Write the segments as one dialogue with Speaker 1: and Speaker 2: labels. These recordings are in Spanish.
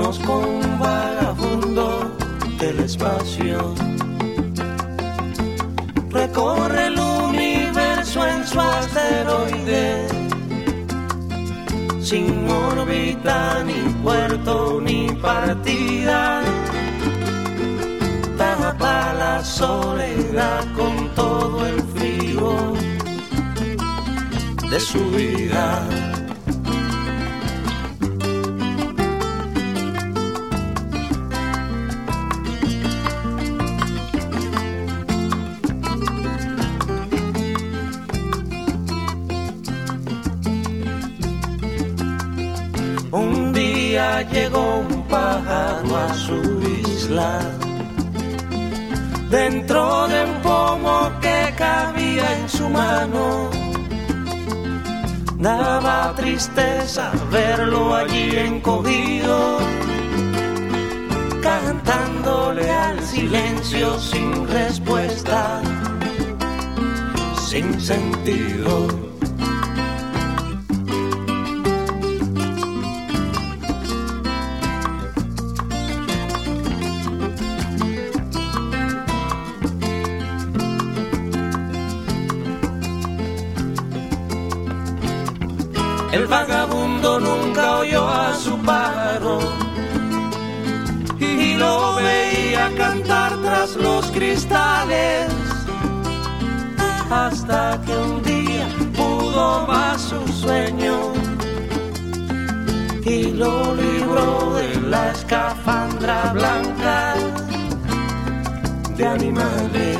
Speaker 1: Conozco un vagabundo del espacio, recorre el universo en su asteroide, sin órbita, ni puerto, ni partida. Tapa la soledad con todo el frío de su vida. Un día llegó un pájaro a su isla, dentro de un pomo que cabía en su mano. Daba tristeza verlo allí encogido, cantándole al silencio sin respuesta, sin sentido. El vagabundo nunca oyó a su pájaro y lo veía cantar tras los cristales, hasta que un día pudo más su sueño y lo libró de la escafandra blanca de animales.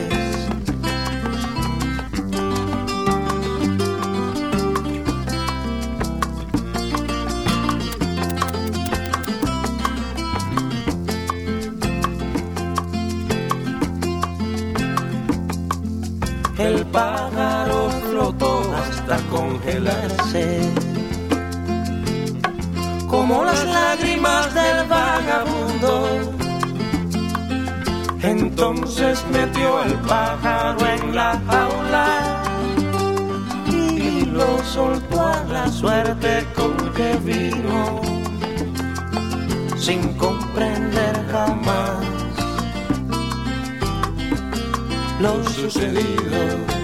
Speaker 1: El pájaro flotó hasta congelarse, como las lágrimas del vagabundo. Entonces metió el pájaro en la jaula y lo soltó a la suerte con que vino, sin comprender jamás lo sucedido.